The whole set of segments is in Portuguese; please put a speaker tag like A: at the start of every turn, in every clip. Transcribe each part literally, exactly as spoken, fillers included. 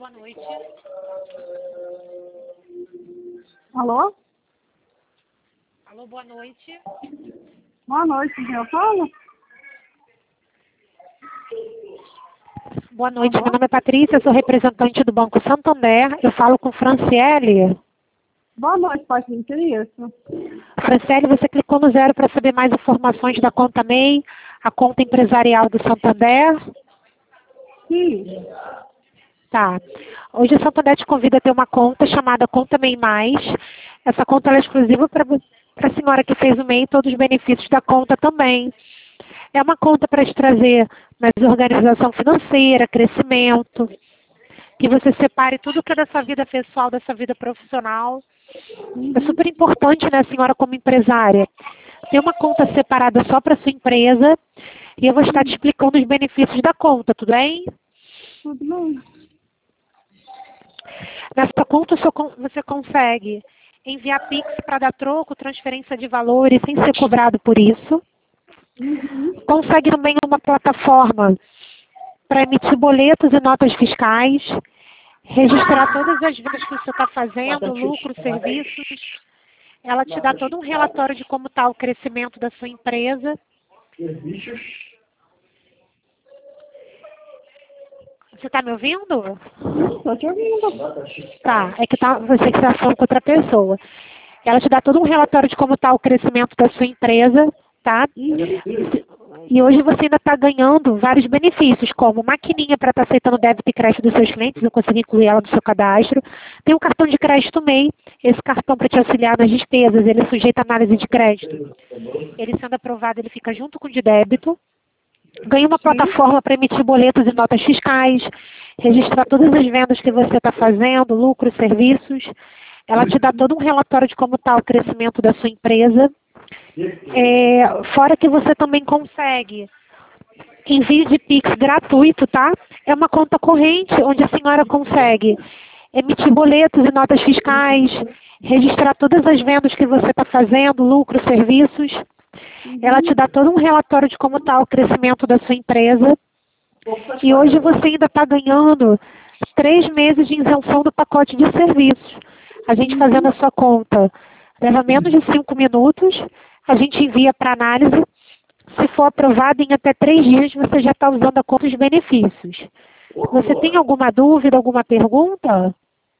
A: boa noite.
B: Alô?
A: Alô, boa noite.
B: Boa noite, quem eu falo?
A: Boa noite,
B: Alô?
A: meu nome é Patrícia, sou representante do Banco Santander. Eu falo com Franciele.
B: Boa noite, Patrícia, isso.
A: Franciele, você clicou no zero para saber mais informações da conta M E I, a conta empresarial do Santander?
B: Sim.
A: Tá. Hoje o Santander te convida a ter uma conta chamada Conta M E I Mais. Essa conta ela é exclusiva para a senhora que fez o M E I e todos os benefícios da conta também. É uma conta para te trazer mais organização financeira, crescimento, que você separe tudo que é da sua vida pessoal, da sua vida profissional. É super importante, né, a senhora como empresária, ter uma conta separada só para sua empresa e eu vou estar te explicando os benefícios da conta, tudo bem?
B: Tudo bem.
A: Nessa conta você consegue enviar Pix para dar troco, transferência de valores sem ser cobrado por isso.
B: Uhum.
A: Consegue também uma plataforma para emitir boletos e notas fiscais, registrar todas as vendas que você está fazendo, lucros, serviços. Ela te dá todo um relatório de como está o crescimento da sua empresa. Você está me ouvindo?
B: Estou te ouvindo.
A: Tá, é que tá, você que está falando com outra pessoa. Ela te dá todo um relatório de como está o crescimento da sua empresa, tá? E hoje você ainda está ganhando vários benefícios, como maquininha para estar aceitando débito e crédito dos seus clientes, eu consegui incluir ela no seu cadastro. Tem um cartão de crédito M E I, esse cartão para te auxiliar nas despesas, ele é sujeito à análise de crédito. Ele sendo aprovado, ele fica junto com o de débito. Ganha uma plataforma para emitir boletos e notas fiscais, registrar todas as vendas que você está fazendo, lucros, serviços. Ela te dá todo um relatório de como está o crescimento da sua empresa. É, fora que você também consegue envio de Pix gratuito, tá? É uma conta corrente onde a senhora consegue emitir boletos e notas fiscais, registrar todas as vendas que você está fazendo, lucros, serviços. Ela te dá todo um relatório de como está o crescimento da sua empresa. E hoje você ainda está ganhando três meses de isenção do pacote de serviços. A gente fazendo a sua conta leva menos de cinco minutos. A gente envia para análise. Se for aprovado em até três dias, você já está usando a conta dos benefícios. Você tem alguma dúvida, alguma pergunta?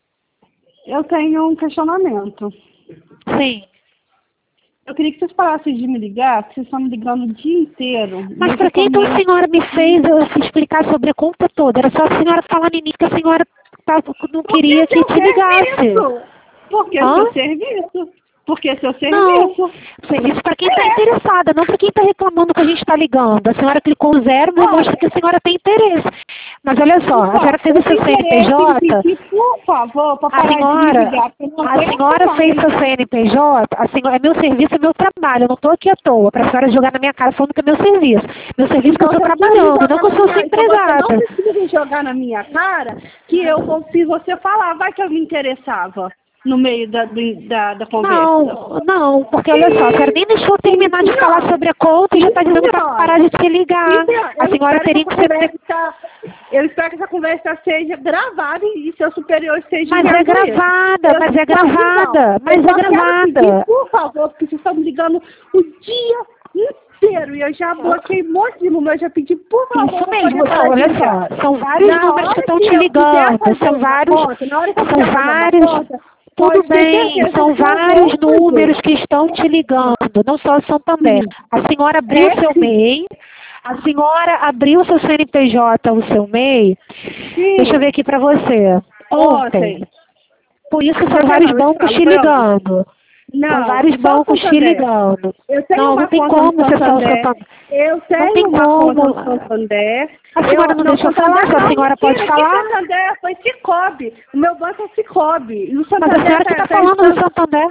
B: Eu tenho um questionamento.
A: Sim.
B: Eu queria que vocês parassem de me ligar, porque vocês estão me ligando o dia inteiro.
A: Mas para que então a senhora me fez eu explicar sobre a conta toda? Era só a senhora falar no início que a senhora não queria que te ligasse.
B: Porque é seu serviço. Porque é seu serviço.
A: Não, serviço para quem está interessada, não para quem está reclamando que a gente está ligando. A senhora clicou zero, mostra que a senhora tem interesse. Mas olha só, a senhora fez o seu C N P J.
B: Por favor, para
A: a senhora, a senhora fez seu C N P J, a senhora, é meu serviço, é meu trabalho. Eu não estou aqui à toa para a senhora jogar na minha cara falando que é meu serviço. Meu serviço que eu estou trabalhando, não que eu sou sua empregada.
B: Você não precisa jogar na minha cara que eu, se você falar, vai que eu me interessava no meio da, da, da conversa.
A: Não, não, porque olha só, a senhora nem deixou eu terminar de falar sobre a conta e já está dizendo para parar de te ligar. A senhora teria que ser...
B: Eu espero que essa conversa seja gravada e seus superiores sejam...
A: Mas é gravada, mas é gravada, mas é gravada.
B: Por favor, porque vocês estão me ligando o dia inteiro e eu já bloqueei um monte de números, eu já pedi, por favor...
A: Isso mesmo, olha só, são vários números que estão te ligando, são vários... São vários... Tudo bem, são vários números que estão te ligando, não só o Santander. A senhora abriu o seu M E I, a senhora abriu o seu C N P J, o seu M E I. Sim. Deixa eu ver aqui para você. Ontem. Por isso são vários bancos te ligando.
B: Não,
A: são vários bancos te ligando. Não, não tem como você só o Santander.
B: Eu tenho
A: não tem
B: uma
A: como.
B: conta no Santander.
A: A senhora não, não deixou falar, se a senhora pode falar.
B: O Santander foi Cicobi. O meu banco é Cicobi. O
A: Mas a senhora que está falando do Santander.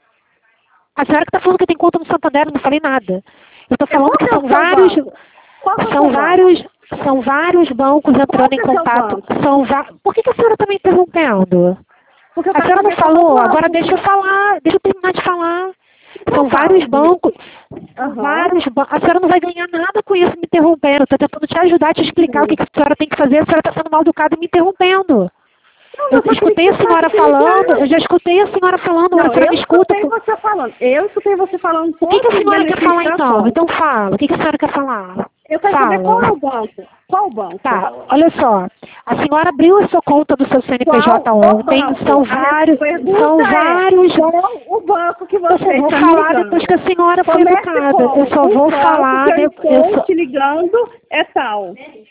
A: A senhora que está falando que tem conta no Santander, eu não falei nada. Eu estou falando que são vários... São vários... São vários bancos entrando em contato. São va... Por que, que a senhora está me interrompendo? Porque a senhora não falou, agora deixa eu falar, deixa eu terminar de falar. São vários bancos, uhum. vários bancos. A senhora não vai ganhar nada com isso me interrompendo. Estou tentando te ajudar, te explicar o que, que a senhora tem que fazer. A senhora está sendo mal educada e me interrompendo. Eu escutei a senhora falando, eu já escutei a senhora falando,
B: Não,
A: a senhora
B: eu
A: me escuta.
B: escutei você falando. Eu escutei você falando
A: O que, que a
B: todos os
A: senhora quer falar
B: benefícios da
A: então?
B: conta.
A: Então fala, o que, que a senhora quer falar?
B: Eu quero
A: Fala.
B: saber qual é o banco. Qual o banco?
A: Tá, olha só. A senhora abriu a sua conta do seu C N P J
B: Qual o
A: ontem,
B: banco?
A: são
B: A
A: vários,
B: pergunta
A: são
B: é,
A: vários.
B: qual o banco que
A: Eu
B: você
A: só vou
B: está me
A: falar
B: ligando?
A: depois que a senhora foi
B: Comece
A: educada.
B: como?
A: Eu só
B: O
A: vou
B: banco
A: falar
B: que eu
A: depois.
B: estou te ligando é tal.